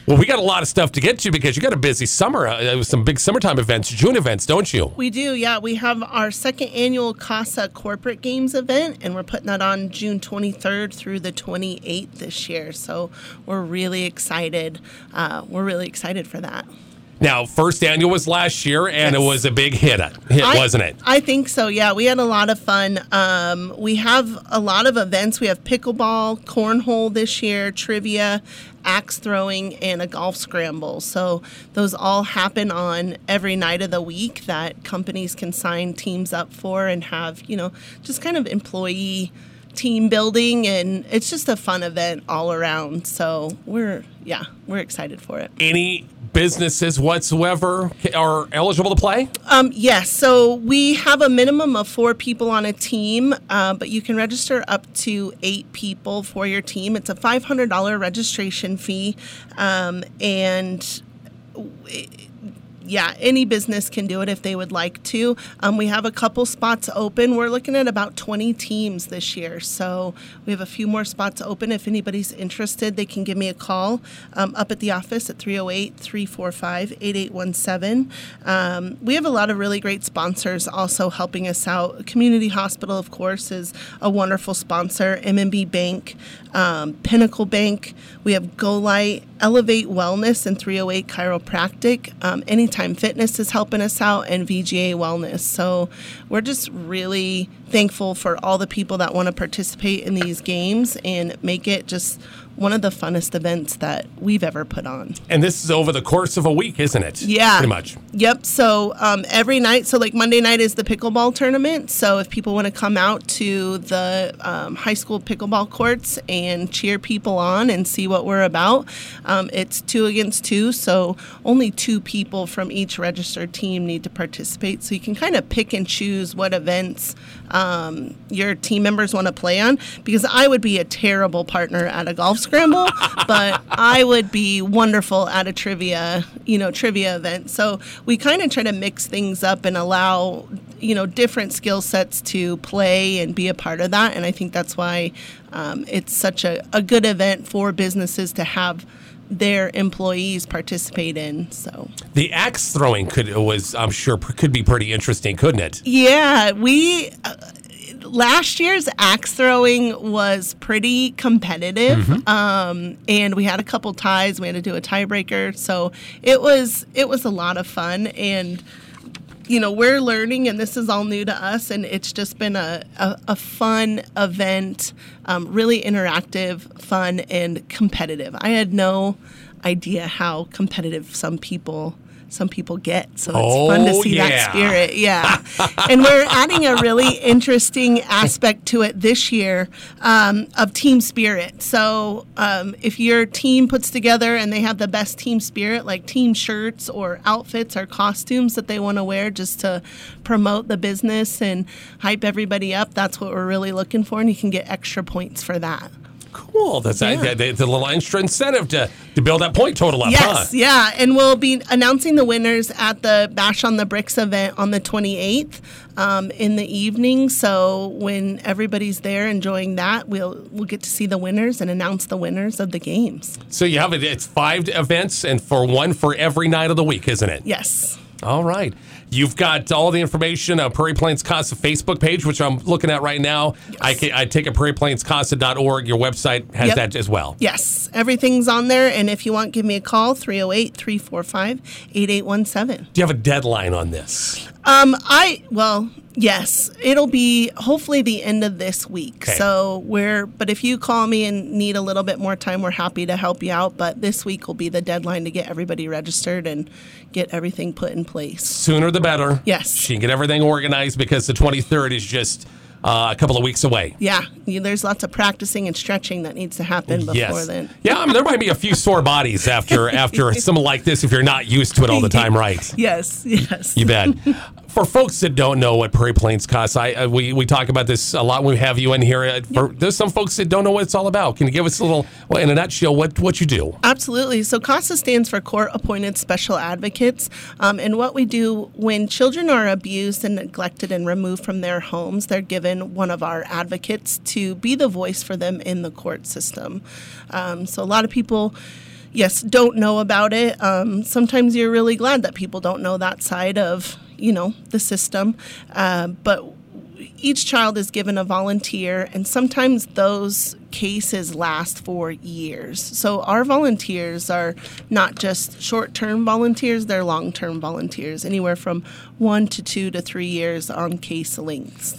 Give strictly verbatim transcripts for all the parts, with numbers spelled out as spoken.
Well, we got a lot of stuff to get to because you got a busy summer. Uh, with some big summertime events, June events, don't you? We do, yeah. We have our second annual CASA Corporate Games event, and we're putting that on June twenty-third through the twenty-eighth this year. So we're really excited. Uh, we're really excited for that. Now, first annual was last year, and yes. it was a big hit, hit I, wasn't it? I think so, yeah. We had a lot of fun. Um, we have a lot of events. We have pickleball, cornhole this year, trivia, axe throwing, and a golf scramble. So those all happen on every night of the week that companies can sign teams up for and have, you know, just kind of employee team building, and it's just a fun event all around. So we're, yeah, we're excited for it. Any businesses whatsoever are eligible to play? Um, yes. So we have a minimum of four people on a team, uh, but you can register up to eight people for your team. It's a five hundred dollars registration fee, um, and it, yeah, any business can do it if they would like to. Um, we have a couple spots open. We're looking at about twenty teams this year. So we have a few more spots open. If anybody's interested, they can give me a call um, up at the office at three oh eight, three four five, eight eight one seven. Um, we have a lot of really great sponsors also helping us out. Community Hospital, of course, is a wonderful sponsor. M and B Bank, um, Pinnacle Bank. We have Go Light, Elevate Wellness, and three oh eight Chiropractic. Um, Anytime Fitness is helping us out, and V G A Wellness. So we're just really thankful for all the people that want to participate in these games and make it just one of the funnest events that we've ever put on. And this is over the course of a week, isn't it? Yeah. Pretty much. Yep. So um, every night, so like Monday night is the pickleball tournament. So if people want to come out to the um, high school pickleball courts and cheer people on and see what we're about, um, it's two against two. So only two people from each registered team need to participate. So you can kind of pick and choose what events um, your team members want to play on, because I would be a terrible partner at a golf scramble, but I would be wonderful at a trivia, you know, trivia event. So we kind of try to mix things up and allow, you know, different skill sets to play and be a part of that. And I think that's why um, it's such a, a good event for businesses to have their employees participate in. So the axe throwing could was, I'm sure, could be pretty interesting, couldn't it? Yeah, we. Uh, Last year's axe throwing was pretty competitive, mm-hmm. um, and we had a couple ties. We had to do a tiebreaker, so it was it was a lot of fun. And you know, we're learning, and this is all new to us, and it's just been a a, a fun event, um, really interactive, fun, and competitive. I had no idea how competitive some people. Some people get, so it's oh, fun to see yeah. that spirit. Yeah. And we're adding a really interesting aspect to it this year um, of team spirit. So um, if your team puts together and they have the best team spirit, like team shirts or outfits or costumes that they want to wear just to promote the business and hype everybody up, that's what we're really looking for, and you can get extra points for that. Cool. That's yeah. a, it's a little extra incentive to, to build that point total up, yes, huh? yeah. And we'll be announcing the winners at the Bash on the Bricks event on the twenty-eighth um, in the evening. So when everybody's there enjoying that, we'll we'll get to see the winners and announce the winners of the games. So you have it. It's five events, and for one for every night of the week, isn't it? Yes. All right. You've got all the information on Prairie Plains CASA Facebook page, which I'm looking at right now. Yes. I, can, I take it prairie plains casa dot org. Your website has yep. that as well. Yes. Everything's on there. And if you want, give me a call, three oh eight, three four five, eight eight one seven. Do you have a deadline on this? Um, I, well, yes, it'll be hopefully the end of this week. Okay. So we're, but if you call me and need a little bit more time, we're happy to help you out. But this week will be the deadline to get everybody registered and get everything put in place. Sooner the better. Yes. She can get everything organized because the twenty-third is just uh, a couple of weeks away. Yeah. You, there's lots of practicing and stretching that needs to happen before yes. then. Yeah, I mean, there might be a few sore bodies after after something like this if you're not used to it all the time, right? Yes, yes. You bet. For folks that don't know what Prairie Plains CASA, I, uh, we, we talk about this a lot when we have you in here. Uh, for, yep. There's some folks that don't know what it's all about. Can you give us a little, well, in a nutshell, what, what you do? Absolutely. So CASA stands for Court Appointed Special Advocates. Um, and what we do when children are abused and neglected and removed from their homes, they're given one of our advocates to be the voice for them in the court system. Um, so a lot of people, yes, don't know about it. Um, sometimes you're really glad that people don't know that side of, you know, the system. Uh, but each child is given a volunteer, and sometimes those cases last for years. So our volunteers are not just short-term volunteers, they're long-term volunteers, anywhere from one to two to three years on case lengths.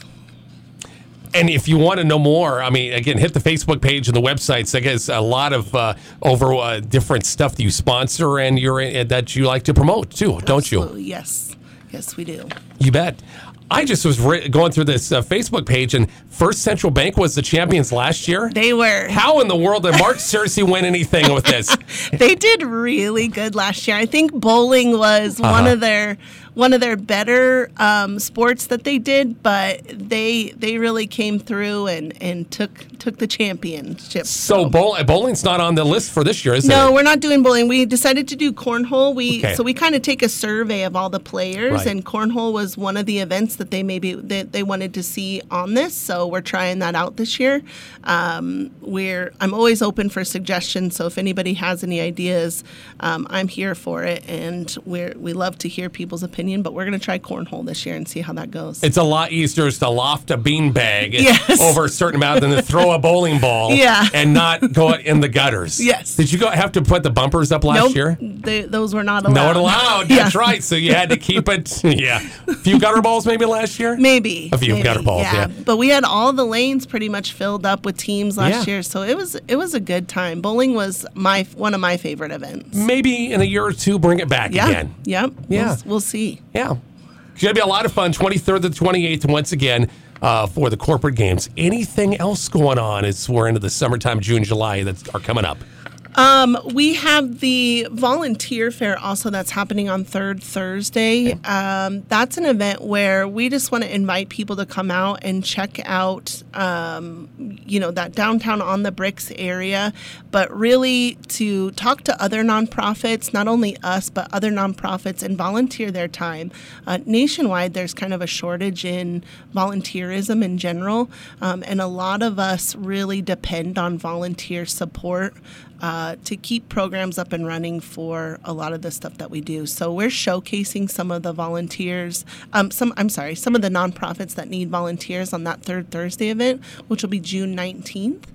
And if you want to know more, I mean, again, hit the Facebook page and the websites. I guess a lot of uh, over uh, different stuff that you sponsor and you're uh, that you like to promote too, don't Absolutely, you? Yes, yes, we do. You bet. I just was re- going through this uh, Facebook page, and First Central Bank was the champions last year. They were. How in the world did Mark Searcy win anything with this? They did really good last year. I think bowling was uh-huh. one of their one of their better um, sports that they did, but they they really came through and, and took took the championship. So, so. Bowl, bowling's not on the list for this year, is no, it? No, we're not doing bowling. We decided to do cornhole. We okay. so we kind of take a survey of all the players, right. and cornhole was one of the events that they maybe they, they wanted to see on this. So we're trying that out this year. Um, we're I'm always open for suggestions. So if anybody has any ideas, um, I'm here for it, and we're we love to hear people's opinions. But we're going to try cornhole this year and see how that goes. It's a lot easier to loft a beanbag yes. over a certain amount than to throw a bowling ball yeah. and not go in the gutters. Yes. Did you go have to put the bumpers up last nope. year? They, those were not allowed. Not allowed. yeah. That's right. So you had to keep it. Yeah. A few gutter balls maybe last year? Maybe. A few maybe, gutter balls, yeah. yeah. But we had all the lanes pretty much filled up with teams last yeah. year. So it was it was a good time. Bowling was my one of my favorite events. Maybe in a year or two, bring it back yeah. again. Yep. Yeah. We'll, we'll see. Yeah. It's going to be a lot of fun, twenty-third to the twenty-eighth, once again, uh, for the corporate games. Anything else going on as we're into the summertime, June, July, that are coming up? Um, we have the volunteer fair also that's happening on third Thursday. Um, that's an event where we just want to invite people to come out and check out, um, you know, that downtown on the bricks area, but really to talk to other nonprofits, not only us, but other nonprofits, and volunteer their time. Uh, nationwide, there's kind of a shortage in volunteerism in general, um, and a lot of us really depend on volunteer support Uh, to keep programs up and running for a lot of the stuff that we do. So we're showcasing some of the volunteers, um, some I'm sorry, some of the nonprofits that need volunteers on that third Thursday event, which will be June nineteenth.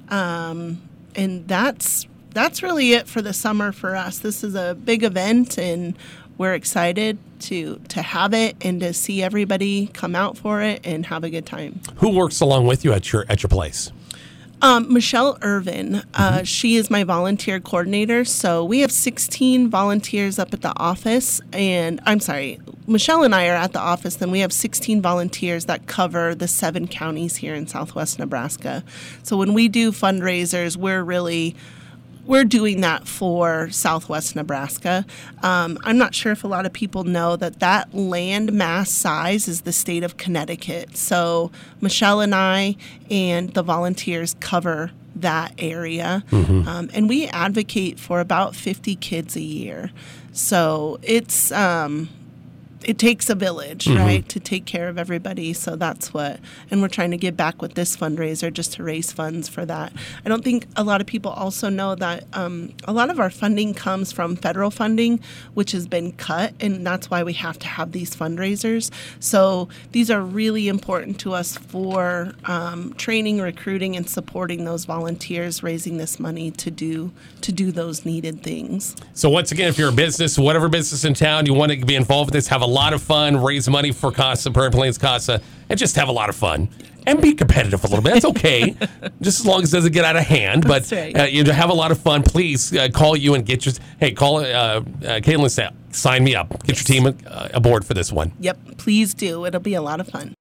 Um, and that's that's really it for the summer for us. This is a big event, and we're excited to to have it and to see everybody come out for it and have a good time. Who works along with you at your at your place? Um, Michelle Irvin, uh, mm-hmm. she is my volunteer coordinator. So we have sixteen volunteers up at the office, and I'm sorry, Michelle and I are at the office. Then we have sixteen volunteers that cover the seven counties here in Southwest Nebraska. So when we do fundraisers, we're really We're doing that for Southwest Nebraska. Um, I'm not sure if a lot of people know that that land mass size is the state of Connecticut. So Michelle and I and the volunteers cover that area. Mm-hmm. Um, and we advocate for about fifty kids a year. So it's... Um, It takes a village, mm-hmm. right, to take care of everybody. So that's what, and we're trying to give back with this fundraiser just to raise funds for that. I don't think a lot of people also know that um, a lot of our funding comes from federal funding, which has been cut, and that's why we have to have these fundraisers. So these are really important to us for um, training, recruiting, and supporting those volunteers, raising this money to do to do those needed things. So once again, if you're a business, whatever business in town, you want to be involved with this, have a lot of fun, raise money for CASA, Prairie Plains CASA, and just have a lot of fun. And be competitive a little bit. That's okay, just as long as it doesn't get out of hand. But right. uh, you know, have a lot of fun. Please uh, call you and get your, hey, call uh, uh, Caitlin and say, sign me up. Get yes. your team uh, aboard for this one. Yep, please do. It'll be a lot of fun.